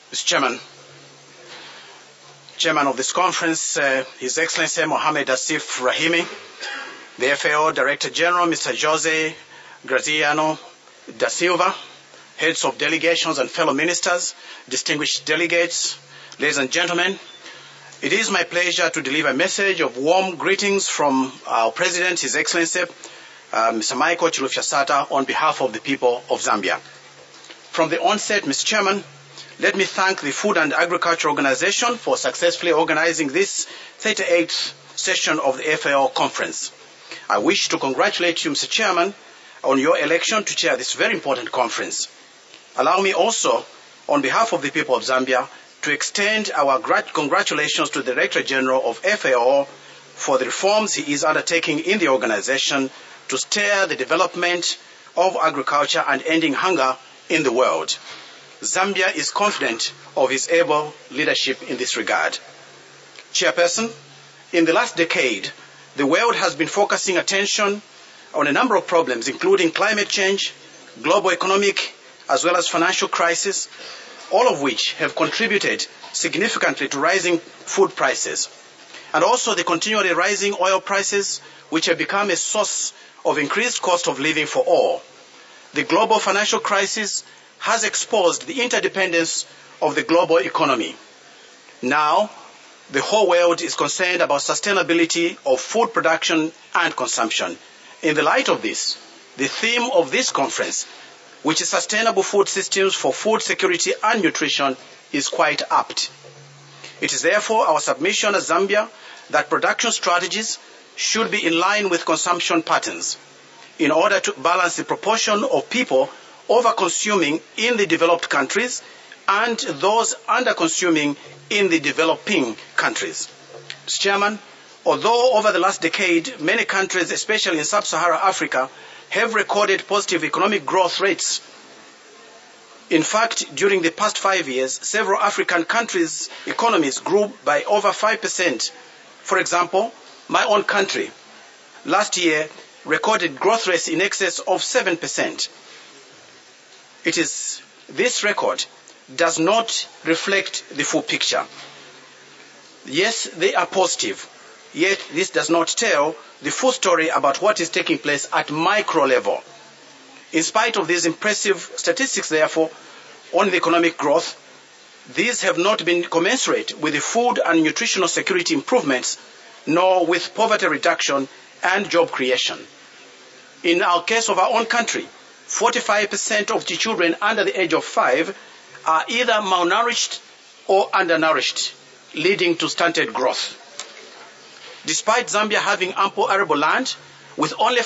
Mr. Chairman of this conference, His Excellency Mohamed Asif Rahimi, the FAO Director General, Mr. Jose Graziano da Silva, heads of delegations and fellow ministers, distinguished delegates, ladies and gentlemen, it is my pleasure to deliver a message of warm greetings from our President, His Excellency, Mr. Michael Chilufya Sata, on behalf of the people of Zambia. From the onset, Mr. Chairman, let me thank the Food and Agriculture Organization for successfully organizing this 38th session of the FAO conference. I wish to congratulate you, Mr. Chairman, on your election to chair this very important conference. Allow me also, on behalf of the people of Zambia, to extend our congratulations to the Director General of FAO for the reforms he is undertaking in the organization to steer the development of agriculture and ending hunger in the world. Zambia is confident of his able leadership in this regard. Chairperson, in the last decade, the world has been focusing attention on a number of problems, including climate change, global economic, as well as financial crisis, all of which have contributed significantly to rising food prices, and also the continually rising oil prices, which have become a source of increased cost of living for all. The global financial crisis has exposed the interdependence of the global economy. Now, the whole world is concerned about sustainability of food production and consumption. In the light of this, the theme of this conference, which is Sustainable Food Systems for Food Security and Nutrition, is quite apt. It is therefore our submission as Zambia that production strategies should be in line with consumption patterns in order to balance the proportion of people over-consuming in the developed countries and those under-consuming in the developing countries. Mr. Chairman, although over the last decade, many countries, especially in sub-Saharan Africa, have recorded positive economic growth rates. In fact, during the past 5 years, several African countries' economies grew by over 5%. For example, my own country, last year, recorded growth rates in excess of 7%. This record does not reflect the full picture. Yes, they are positive, yet this does not tell the full story about what is taking place at micro level. In spite of these impressive statistics, therefore, on the economic growth, these have not been commensurate with the food and nutritional security improvements, nor with poverty reduction and job creation. In our case of our own country, 45% of the children under the age of 5 are either malnourished or undernourished, leading to stunted growth. Despite Zambia having ample arable land, with only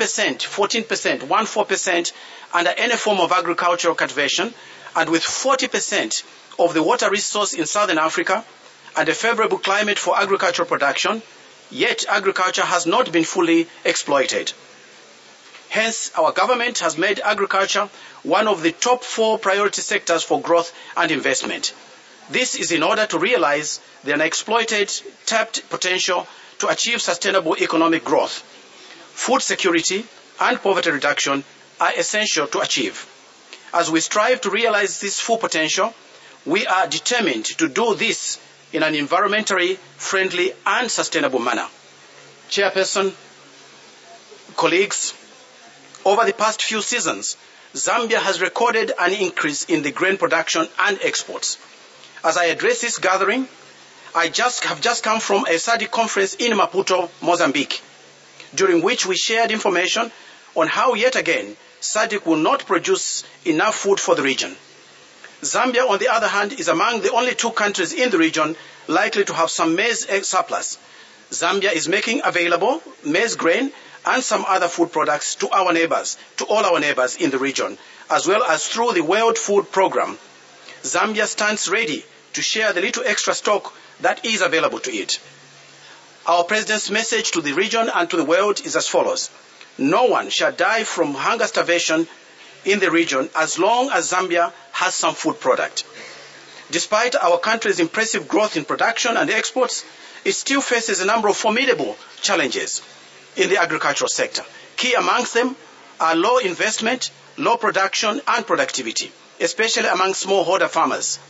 14% under any form of agricultural cultivation, and with 40% of the water resource in Southern Africa, and a favorable climate for agricultural production, yet agriculture has not been fully exploited. Hence, our government has made agriculture one of the top 4 priority sectors for growth and investment. This is in order to realize the unexploited, tapped potential to achieve sustainable economic growth. Food security and poverty reduction are essential to achieve. As we strive to realize this full potential, we are determined to do this in an environmentally friendly and sustainable manner. Chairperson, colleagues, over the past few seasons, Zambia has recorded an increase in the grain production and exports. As I address this gathering, I have just come from a SADC conference in Maputo, Mozambique, during which we shared information on how yet again SADC will not produce enough food for the region. Zambia, on the other hand, is among the only 2 countries in the region likely to have some maize surplus. Zambia is making available maize grain and some other food products to all our neighbors in the region, as well as through the World Food Programme. Zambia stands ready to share the little extra stock that is available to it. Our President's message to the region and to the world is as follows: no one shall die from hunger starvation in the region as long as Zambia has some food product. Despite our country's impressive growth in production and exports, it still faces a number of formidable challenges in the agricultural sector. Key amongst them are low investment, low production and productivity, especially among smallholder farmers.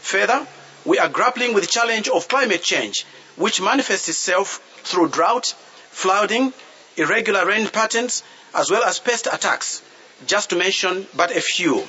Further, we are grappling with the challenge of climate change, which manifests itself through drought, flooding, irregular rain patterns, as well as pest attacks, just to mention but a few.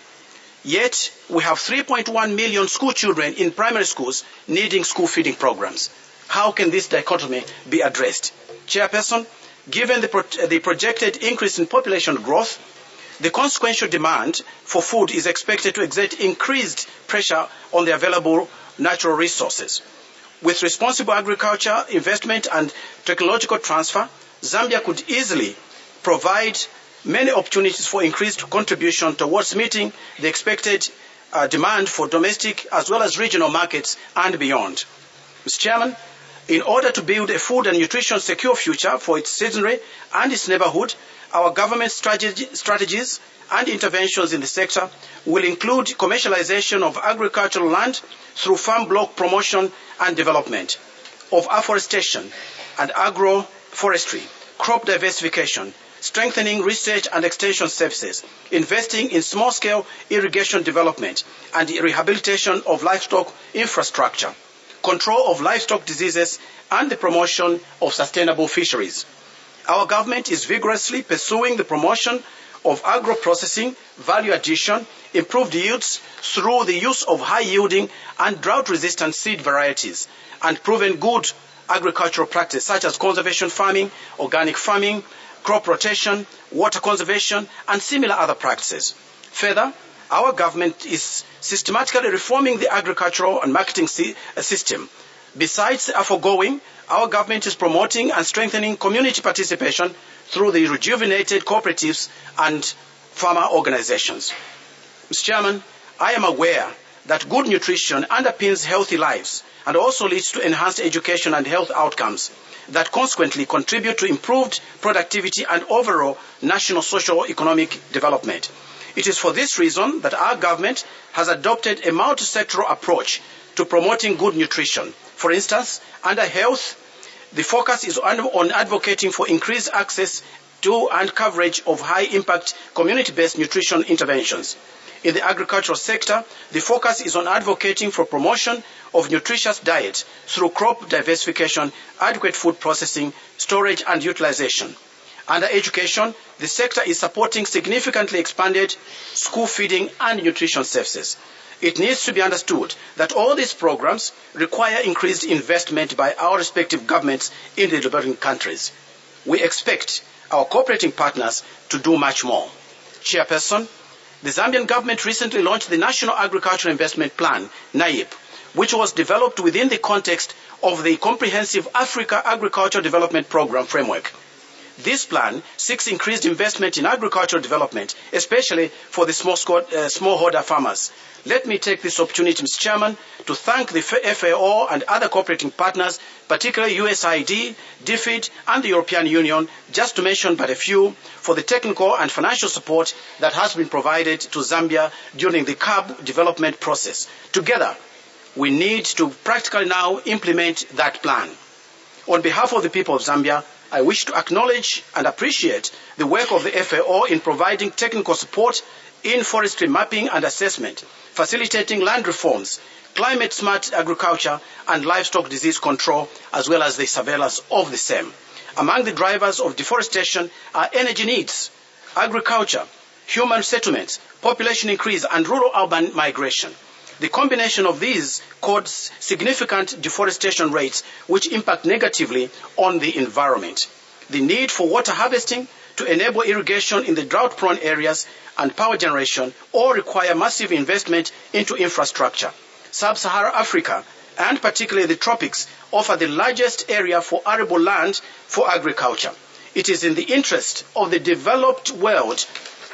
Yet, we have 3.1 million school children in primary schools needing school feeding programs. How can this dichotomy be addressed? Chairperson, given the projected increase in population growth, the consequential demand for food is expected to exert increased pressure on the available natural resources. With responsible agriculture, investment and technological transfer, Zambia could easily provide many opportunities for increased contribution towards meeting the expected demand for domestic as well as regional markets and beyond. Mr. Chairman, in order to build a food and nutrition secure future for its citizenry and its neighborhood, our government strategies and interventions in the sector will include commercialization of agricultural land through farm block promotion and development, of afforestation and agroforestry, crop diversification, strengthening research and extension services, investing in small-scale irrigation development and rehabilitation of livestock infrastructure, control of livestock diseases, and the promotion of sustainable fisheries. Our government is vigorously pursuing the promotion of agro-processing, value addition, improved yields through the use of high-yielding and drought-resistant seed varieties, and proven good agricultural practice such as conservation farming, organic farming, crop rotation, water conservation, and similar other practices. Further, our government is systematically reforming the agricultural and marketing system. Besides the aforegoing, our government is promoting and strengthening community participation through the rejuvenated cooperatives and farmer organizations. Mr. Chairman, I am aware that good nutrition underpins healthy lives and also leads to enhanced education and health outcomes that consequently contribute to improved productivity and overall national socio-economic development. It is for this reason that our government has adopted a multi-sectoral approach to promoting good nutrition. For instance, under health, the focus is on advocating for increased access to and coverage of high-impact community-based nutrition interventions. In the agricultural sector, the focus is on advocating for promotion of nutritious diet through crop diversification, adequate food processing, storage and utilization. Under education, the sector is supporting significantly expanded school feeding and nutrition services. It needs to be understood that all these programs require increased investment by our respective governments in the developing countries. We expect our cooperating partners to do much more. Chairperson, the Zambian government recently launched the National Agricultural Investment Plan, NAIP, which was developed within the context of the Comprehensive Africa Agricultural Development Program framework. This plan seeks increased investment in agricultural development, especially for the smallholder farmers. Let me take this opportunity, Mr. Chairman, to thank the FAO and other cooperating partners, particularly USAID, DFID, and the European Union, just to mention but a few, for the technical and financial support that has been provided to Zambia during the CAB development process. Together, we need to practically now implement that plan. On behalf of the people of Zambia, I wish to acknowledge and appreciate the work of the FAO in providing technical support in forestry mapping and assessment, facilitating land reforms, climate-smart agriculture, and livestock disease control, as well as the surveillance of the same. Among the drivers of deforestation are energy needs, agriculture, human settlements, population increase, and rural-urban migration. The combination of these causes significant deforestation rates which impact negatively on the environment. The need for water harvesting to enable irrigation in the drought-prone areas and power generation all require massive investment into infrastructure. Sub-Saharan Africa, and particularly the tropics, offer the largest area for arable land for agriculture. It is in the interest of the developed world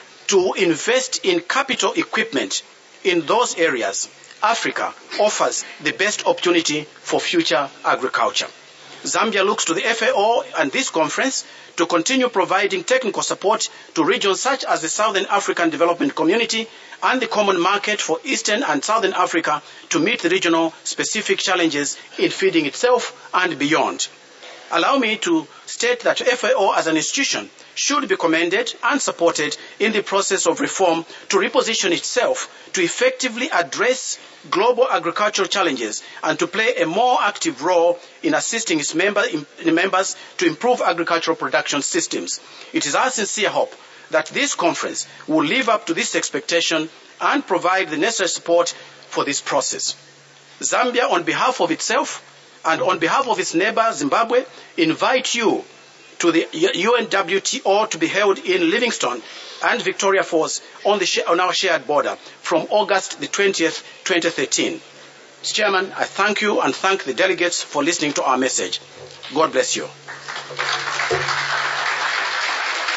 to invest in capital equipment in those areas. Africa offers the best opportunity for future agriculture. Zambia looks to the FAO and this conference to continue providing technical support to regions such as the Southern African Development Community and the Common Market for Eastern and Southern Africa to meet the regional specific challenges in feeding itself and beyond. allow me to state that FAO as an institution should be commended and supported in the process of reform to reposition itself to effectively address global agricultural challenges and to play a more active role in assisting its members to improve agricultural production systems. It is our sincere hope that this conference will live up to this expectation and provide the necessary support for this process. Zambia, on behalf of itself and on behalf of its neighbor Zimbabwe, invite you to the UNWTO to be held in Livingstone and Victoria Falls on our shared border from August the 20th, 2013. Mr. Chairman, I thank you and thank the delegates for listening to our message. God bless you.